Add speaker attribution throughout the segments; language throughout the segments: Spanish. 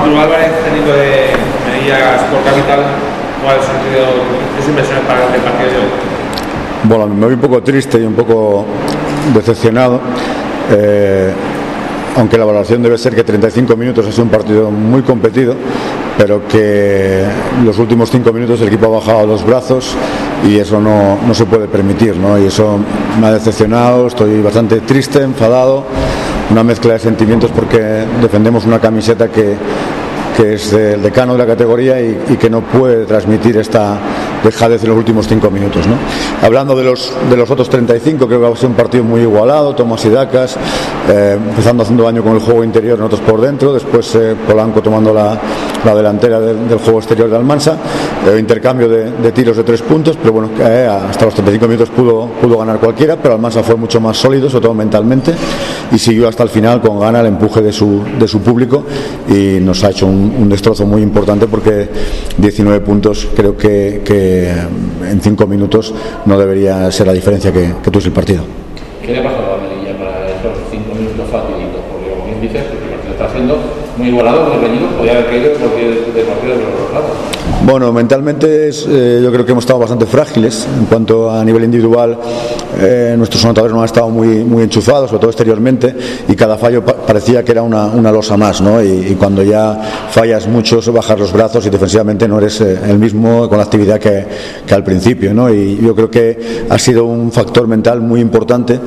Speaker 1: Arturo Álvarez, técnico de Melilla Sport Capital, ¿cuáles han sido tus impresiones para el partido de hoy?
Speaker 2: Bueno, me voy un poco triste y un poco decepcionado, aunque la valoración debe ser que 35 minutos ha sido un partido muy competido, pero que los últimos 5 minutos el equipo ha bajado los brazos y eso no se puede permitir, ¿no? Y eso me ha decepcionado, estoy bastante triste, enfadado, una mezcla de sentimientos porque defendemos una camiseta que es el decano de la categoría y que no puede transmitir esta dejadez en los últimos 5 minutos, ¿no? Hablando de los otros 35, creo que ha sido un partido muy igualado. Tomás y Dacas empezando haciendo daño con el juego interior, nosotros por dentro, después Polanco tomando la delantera del juego exterior de Almansa, intercambio de tiros de 3 puntos, pero bueno, hasta los 35 minutos pudo ganar cualquiera, pero Almansa fue mucho más sólido, sobre todo mentalmente, y siguió hasta el final con gana el empuje de su público y nos ha hecho un destrozo muy importante porque 19 puntos creo que en 5 minutos no debería ser la diferencia que tuvo el partido.
Speaker 3: ¿Qué le ha pasado a Melilla para esos 5 minutos fatiditos? Porque como bien dices, el partido está siendo muy igualado, muy reñido, podría haber caído de partido de los lados.
Speaker 2: Bueno, mentalmente yo creo que hemos estado bastante frágiles en cuanto a nivel individual. Nuestros anotadores no han estado muy enchufados, sobre todo exteriormente, y cada fallo parecía que era una losa más, ¿no? Y cuando ya fallas mucho, bajar los brazos y defensivamente no eres el mismo con la actividad que al principio, ¿no? Y yo creo que ha sido un factor mental muy importante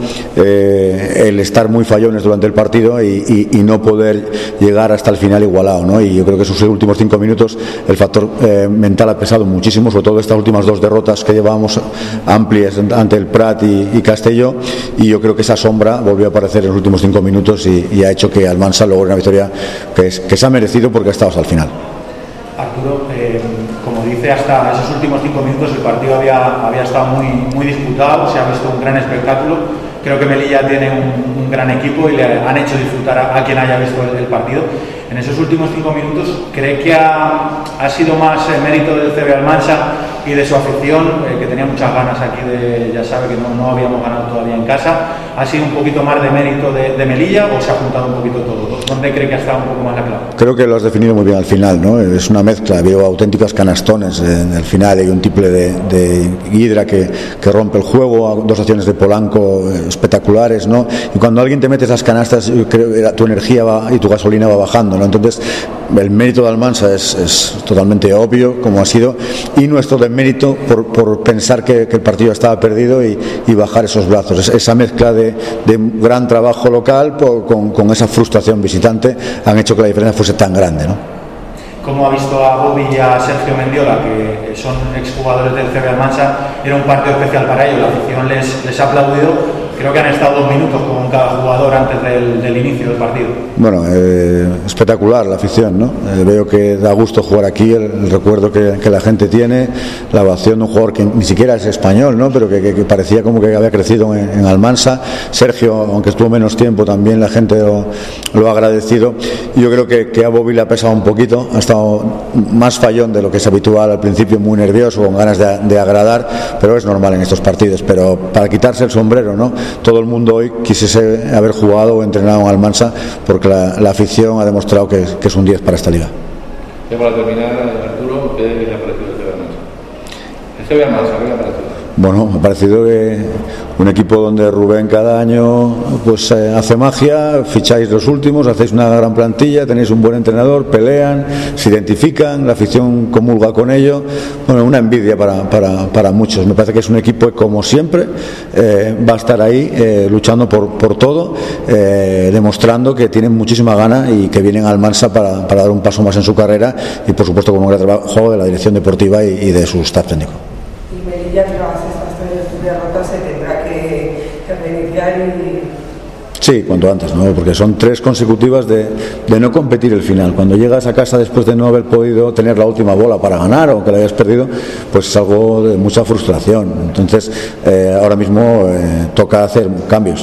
Speaker 2: el estar muy fallones durante el partido y no poder llegar hasta el final igualado, ¿no? Y yo creo que esos últimos 5 minutos el factor mental ha pesado muchísimo, sobre todo estas últimas 2 derrotas que llevábamos amplias ante el Prat y Castelló, y yo creo que esa sombra volvió a aparecer en los últimos 5 minutos y ha hecho que Almansa logre una victoria que se ha merecido porque ha estado hasta el final.
Speaker 4: Arturo, como dice, hasta esos últimos 5 minutos el partido había estado muy disputado, se ha visto un gran espectáculo. Creo que Melilla tiene un gran equipo y le han hecho disfrutar a quien haya visto el partido. En esos últimos 5 minutos, ¿cree que ha sido más mérito del CB Almansa y de su afición, que tenía muchas ganas aquí ya sabe que no habíamos ganado todavía en casa? ¿Ha sido un poquito más de mérito de Melilla o se ha juntado un poquito todo? ¿Dónde cree que ha estado un poco más la clave?
Speaker 2: Creo que lo has definido muy bien al final, ¿no? Es una mezcla, veo auténticas canastones en el final, hay un triple de Hidra que rompe el juego, 2 acciones de Polanco espectaculares, ¿no? Y cuando alguien te mete esas canastas, yo creo que tu energía y tu gasolina va bajando, ¿no? Entonces el mérito de Almansa es totalmente obvio, como ha sido, y nuestro demérito por pensar que el partido estaba perdido y bajar esos brazos. Esa mezcla de gran trabajo local con esa frustración visitante han hecho que la diferencia fuese tan grande, ¿no?
Speaker 4: ¿Cómo ha visto a Bobby y a Sergio Mendiola, que son exjugadores del CB Almansa? Era un partido especial para ellos, la afición les ha aplaudido. Creo que han estado 2 minutos con cada jugador antes del inicio del partido. Bueno,
Speaker 2: espectacular la afición, ¿no? Veo que da gusto jugar aquí, el recuerdo que la gente tiene, la ovación de un jugador que ni siquiera es español, ¿no? Pero que parecía como que había crecido en Almansa. Sergio, aunque estuvo menos tiempo, también la gente lo ha agradecido. Y yo creo que a Bobby le ha pesado un poquito, ha estado más fallón de lo que es habitual al principio, muy nervioso, con ganas de agradar, pero es normal en estos partidos. Pero para quitarse el sombrero, ¿no? Todo el mundo hoy quisiese haber jugado o entrenado en Almansa porque la afición ha demostrado que es un 10 para esta liga.
Speaker 3: Ya para terminar, Arturo, ¿qué le ha parecido el CB Almansa? El CB Almansa, ¿qué le ha parecido?
Speaker 2: Bueno, me ha parecido que un equipo donde Rubén cada año pues hace magia, ficháis los últimos, hacéis una gran plantilla, tenéis un buen entrenador, pelean, se identifican, la afición comulga con ello. Bueno, una envidia para muchos. Me parece que es un equipo que, como siempre, va a estar ahí luchando por todo, demostrando que tienen muchísima gana y que vienen al Almansa para dar un paso más en su carrera y, por supuesto, con un gran trabajo de la dirección deportiva y de su staff técnico.
Speaker 5: Y Melilla, tras estas 3 derrotas, se tendrá que reiniciar y...
Speaker 2: Sí, cuanto antes, ¿no? Porque son 3 consecutivas de no competir el final. Cuando llegas a casa después de no haber podido tener la última bola para ganar o que la hayas perdido, pues es algo de mucha frustración. Entonces, ahora mismo toca hacer cambios.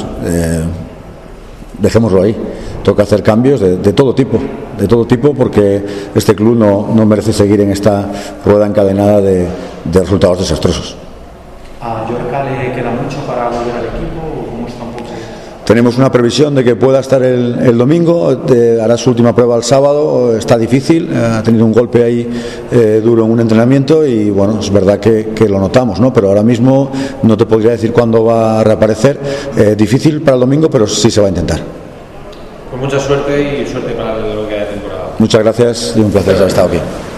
Speaker 2: Dejémoslo ahí. Toca hacer cambios de todo tipo, porque este club no merece seguir en esta rueda encadenada de resultados desastrosos.
Speaker 4: ¿A Llorca le queda mucho para volver al equipo o cómo está un poco?
Speaker 2: Tenemos una previsión de que pueda estar el domingo, hará su última prueba el sábado, está difícil, ha tenido un golpe ahí duro en un entrenamiento y bueno, es verdad que lo notamos, ¿no? Pero ahora mismo no te podría decir cuándo va a reaparecer, difícil para el domingo, pero sí se va a intentar.
Speaker 1: Pues mucha suerte y suerte para lo que haya temporada.
Speaker 2: Muchas gracias y un placer haber estado aquí.